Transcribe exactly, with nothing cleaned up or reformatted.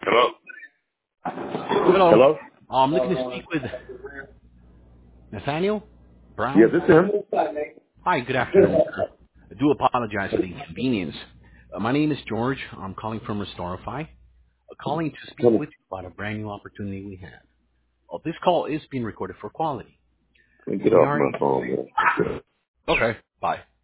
Hello? Hello. Hello? Uh, I'm looking to speak with Nathaniel Yes, Brown. it's him. Hi, good afternoon, sir. I do apologize for the inconvenience. Uh, my name is George. I'm calling from Restorify. Uh, calling to speak Come with you about a brand new opportunity we have. Uh, this call is being recorded for quality. on. Uh, Get we off are my a... phone, man. Okay, bye.